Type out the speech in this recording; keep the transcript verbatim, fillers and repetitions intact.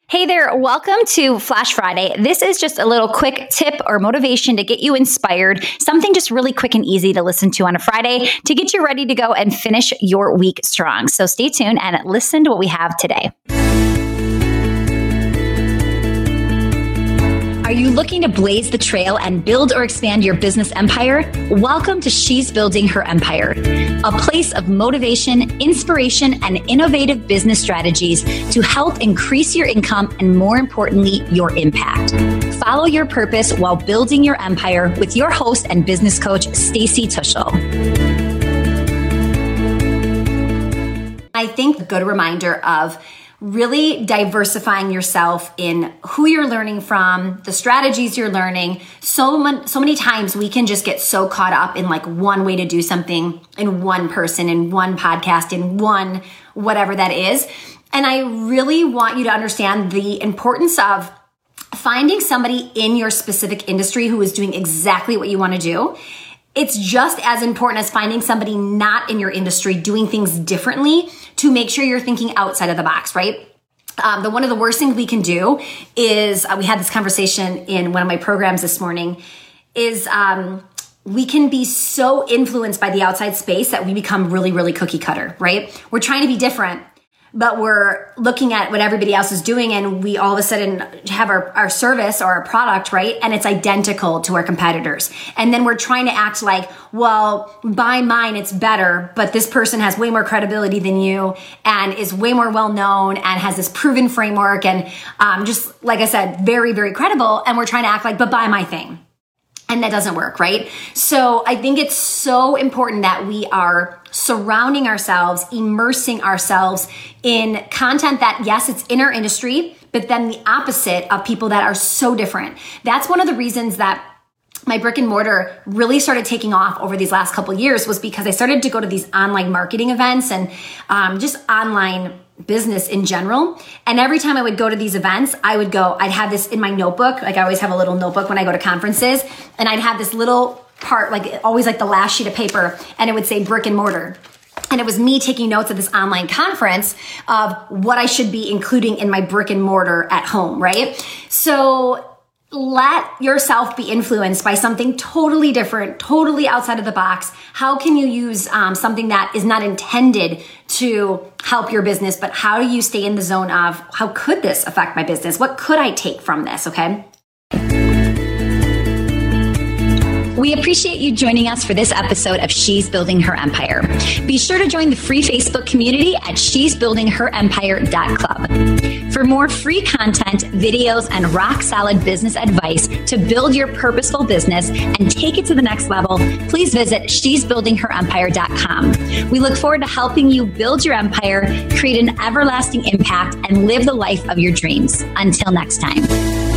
Hey there, welcome to Flash Friday. This is just a little quick tip or motivation to get you inspired, something just really quick and easy to listen to on a Friday to get you ready to go and finish your week strong. So stay tuned and listen to what we have today. Are you looking to blaze the trail and build or expand your business empire? Welcome to She's Building Her Empire, a place of motivation, inspiration, and innovative business strategies to help increase your income and, more importantly, your impact. Follow your purpose while building your empire with your host and business coach, Stacey Tuschl. I think a good reminder of really diversifying yourself in who you're learning from, the strategies you're learning. So, mon- so many times we can just get so caught up in like one way to do something, in one person, in one podcast, in one whatever that is. And I really want you to understand the importance of finding somebody in your specific industry who is doing exactly what you want to do. It's just as important as finding somebody not in your industry doing things differently to make sure you're thinking outside of the box, right? Um, the one of the worst things we can do is, uh, we had this conversation in one of my programs this morning, is um, we can be so influenced by the outside space that we become really, really cookie cutter, right? We're trying to be different, but we're looking at what everybody else is doing, and we all of a sudden have our, our service or our product, right? And it's identical to our competitors. And then we're trying to act like, well, buy mine, it's better, but this person has way more credibility than you and is way more well-known and has this proven framework and um, just, like I said, very, very credible. And we're trying to act like, but buy my thing. And that doesn't work, right? So I think it's so important that we are surrounding ourselves, immersing ourselves in content that, yes, it's in our industry, but then the opposite of people that are so different. That's one of the reasons that my brick and mortar really started taking off over these last couple of years, was because I started to go to these online marketing events and um, just online business in general. And every time I would go to these events, I would go, I'd have this in my notebook. Like I always have a little notebook when I go to conferences, and I'd have this little part, like always like the last sheet of paper, and it would say brick and mortar. And it was me taking notes at this online conference of what I should be including in my brick and mortar at home, right? So let yourself be influenced by something totally different, totally outside of the box. How can you use um, something that is not intended to help your business, but how do you stay in the zone of, how could this affect my business? What could I take from this, okay? We appreciate you joining us for this episode of She's Building Her Empire. Be sure to join the free Facebook community at she's building her empire dot club. For more free content, videos, and rock-solid business advice to build your purposeful business and take it to the next level, please visit she's building her empire dot com. We look forward to helping you build your empire, create an everlasting impact, and live the life of your dreams. Until next time.